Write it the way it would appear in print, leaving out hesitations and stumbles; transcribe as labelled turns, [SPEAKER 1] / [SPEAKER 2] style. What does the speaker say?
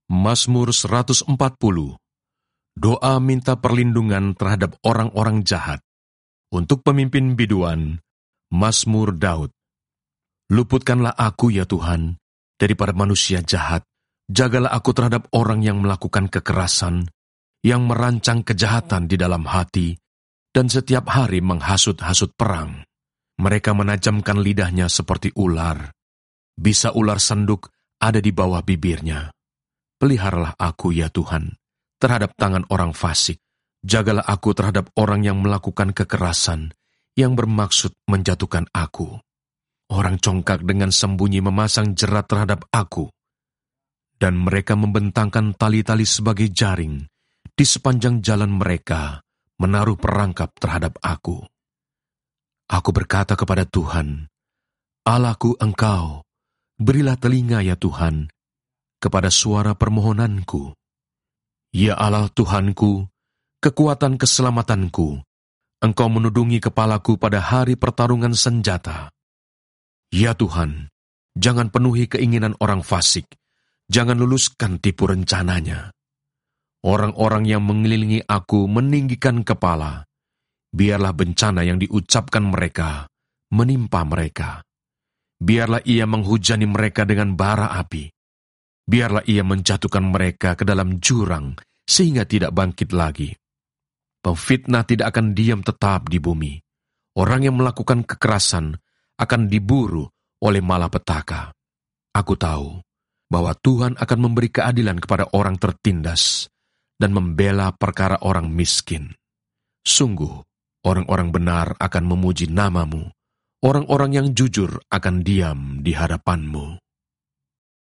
[SPEAKER 1] Mazmur 140. Doa minta perlindungan terhadap orang-orang jahat. Untuk pemimpin biduan, Mazmur Daud. Luputkanlah aku, ya Tuhan, daripada manusia jahat. Jagalah aku terhadap orang yang melakukan kekerasan, yang merancang kejahatan di dalam hati, dan setiap hari menghasut-hasut perang. Mereka menajamkan lidahnya seperti ular. Bisa ular sanduk ada di bawah bibirnya. Peliharalah aku, ya Tuhan, terhadap tangan orang fasik. Jagalah aku terhadap orang yang melakukan kekerasan, yang bermaksud menjatuhkan aku. Orang congkak dengan sembunyi memasang jerat terhadap aku, dan mereka membentangkan tali-tali sebagai jaring di sepanjang jalan mereka, menaruh perangkap terhadap aku. Aku berkata kepada Tuhan, Allahku Engkau, berilah telinga, ya Tuhan, kepada suara permohonanku. Ya Allah Tuhanku, kekuatan keselamatanku, Engkau menudungi kepalaku pada hari pertarungan senjata. Ya Tuhan, jangan penuhi keinginan orang fasik, jangan luluskan tipu rencananya. Orang-orang yang mengelilingi aku meninggikan kepala, biarlah bencana yang diucapkan mereka menimpa mereka. Biarlah ia menghujani mereka dengan bara api. Biarlah ia menjatuhkan mereka ke dalam jurang, sehingga tidak bangkit lagi. Pemfitnah tidak akan diam tetap di bumi. Orang yang melakukan kekerasan akan diburu oleh malapetaka. Aku tahu bahwa Tuhan akan memberi keadilan kepada orang tertindas dan membela perkara orang miskin. Sungguh, orang-orang benar akan memuji nama-Mu. Orang-orang yang jujur akan diam di hadapan-Mu.